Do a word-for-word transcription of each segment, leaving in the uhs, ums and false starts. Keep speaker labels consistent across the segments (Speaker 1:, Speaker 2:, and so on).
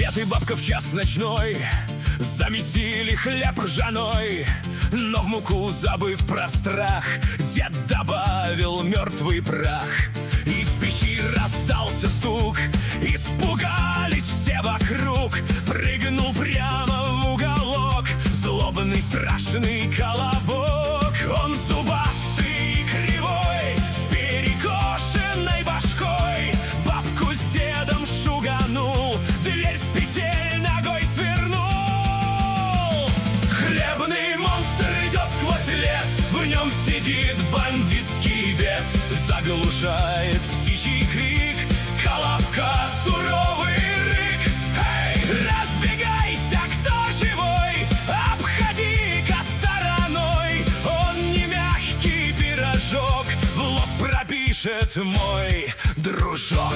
Speaker 1: Дед и бабка в час ночной замесили хлеб ржаной, но в муку, забыв про страх, дед добавил мертвый прах. Из печи раздался стук, испугались все вокруг. Прыгнул прямо в уголок злобный страшный колобок. Он зубастый и кривой, с перекошенной башкой, бабку с дедом шуганул, дверь с петель ногой свернул. Хлебный монстр идет сквозь лес, в нем сидит бандитский бес. Заглушает птичий крик колобка суровый рык. Эй, разбегайся, кто живой, обходи-ка стороной. Он не мягкий пирожок, в лоб пропишет мой дружок.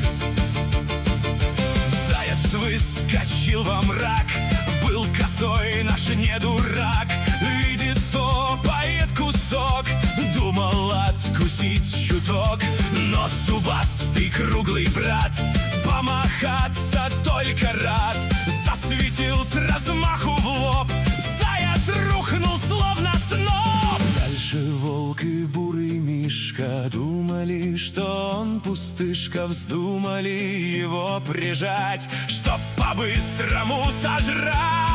Speaker 1: Заяц выскочил во мрак, был косой наш не дурак. Видит, топает кусок, думал откусить чуток. Но зубастый круглый брат помахаться только рад. Засветил с размаху в лоб, заяц рухнул словно сноп. Дальше волк и бурый мишка думали, что он пустышка. Вздумали его прижать, чтоб по-быстрому сожрать.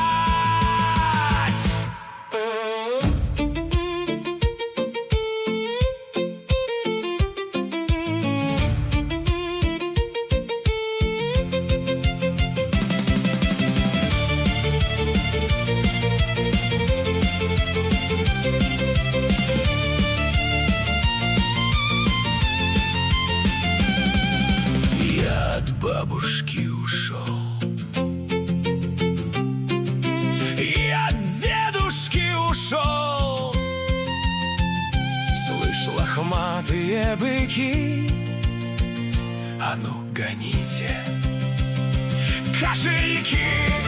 Speaker 1: Бабушки ушел, я от дедушки ушел. Слышь, лохматые быки, а ну гоните кошельки.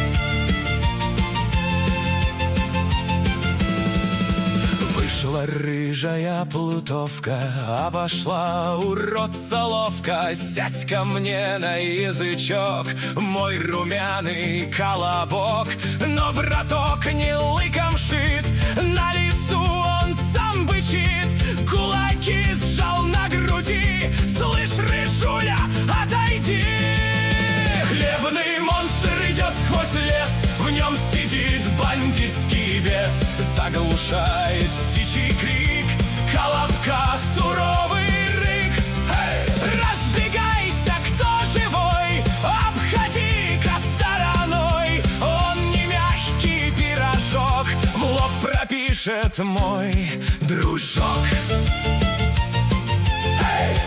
Speaker 1: Вышла рыжая плутовка, обошла уродца ловко. Сядь ко мне на язычок, мой румяный колобок. Но браток не лыком шит, на лесу он сам бычит. Кулаки сжал на груди, слышь, рыжуля, отойди. Хлебный монстр идет сквозь лес, в нем сидит бандитский бес. Заглушает птичий крик колобка суровый рык. Эй, разбегайся, кто живой, обходи-ка стороной. Он не мягкий пирожок, в лоб пропишет мой дружок. Эй!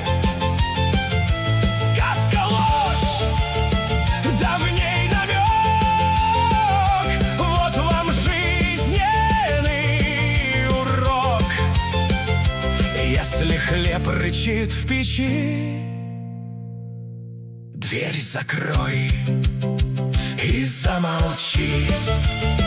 Speaker 1: Сказка ложь, да в ней намек. Вот вам жизненный урок. Если хлеб рычит в печи, дверь закрой и замолчи.